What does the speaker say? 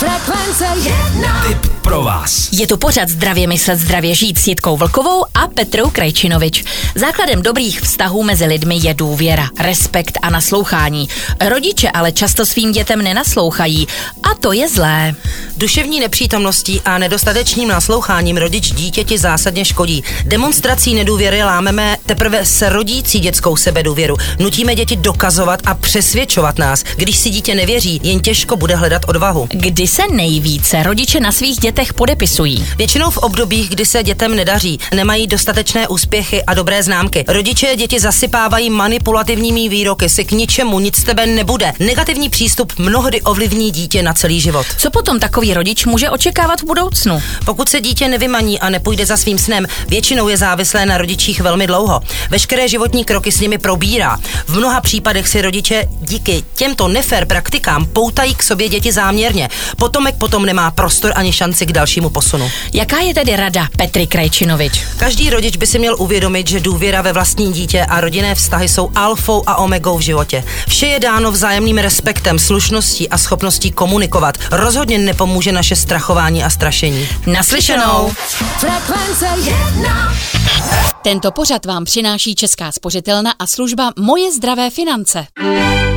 Frekvence 1. Tip pro vás. Je to pořad Zdravě myslet, zdravě žít s Jitkou Vlkovou a Petrou Krajčinovič. Základem dobrých vztahů mezi lidmi je důvěra, respekt a naslouchání. Rodiče ale často svým dětem nenaslouchají a to je zlé. Duševní nepřítomností a nedostatečným nasloucháním rodič dítěti zásadně škodí. Demonstrací nedůvěry lámeme teprve se rodící dětskou sebedůvěru. Nutíme děti dokazovat a přesvědčovat nás. Když si dítě nevěří, jen těžko bude hledat odvahu. Kdy se nejvíce rodiče na svých dětech podepisují? Většinou v obdobích, kdy se dětem nedaří, nemají dostatečné úspěchy a dobré známky. Rodiče děti zasypávají manipulativními výroky, si k ničemu, nic z tebe nebude. Negativní přístup mnohdy ovlivní dítě na celý život. Co potom takový rodič může očekávat v budoucnu? Pokud se dítě nevymaní a nepůjde za svým snem, většinou je závislé na rodičích velmi dlouho. Veškeré životní kroky s nimi probírá. V mnoha případech si rodiče díky těmto nefér praktikám poutají k sobě děti záměrně. Potomek potom nemá prostor ani šanci k dalšímu posunu. Jaká je tedy rada Petry Krajčinovič? Každý rodič by si měl uvědomit, že důvěra ve vlastní dítě a rodinné vztahy jsou alfou a omegou v životě. Vše je dáno vzájemným respektem, slušností a schopností komunikovat. Rozhodně nepomůže naše strachování a strašení. Naslyšenou! Frekvence 1. Tento pořad vám přináší Česká spořitelna a služba Moje zdravé finance.